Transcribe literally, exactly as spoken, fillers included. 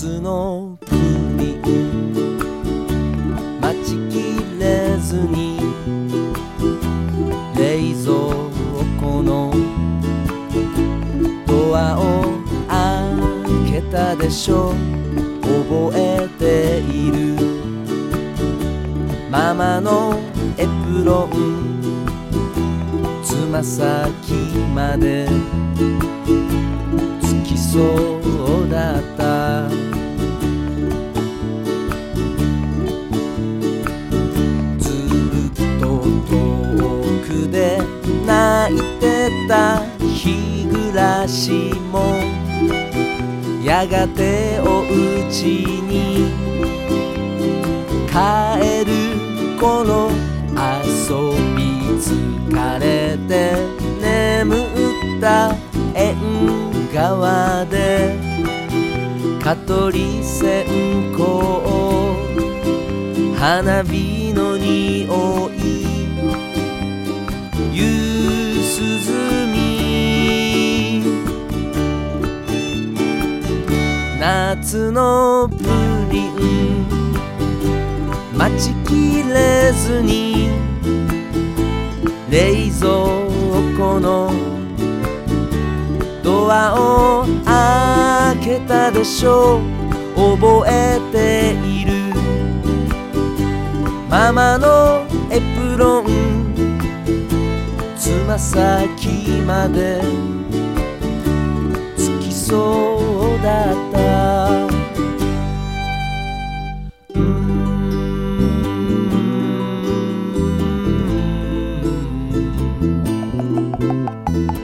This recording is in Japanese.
夏のプリン待ちきれずに冷蔵庫のドアを開けたでしょ。覚えているママのエプロンつま先までつきそうだった。ずっと遠くで泣いてた日暮らしもやがておうちに帰る頃遊び疲れて眠った縁側で蚊取り線香花火の匂い夕涼み夏のプリン待ちきれずに冷蔵庫のドアを開けたでしょ。覚えているママのエプロンつま先までつきそうだった。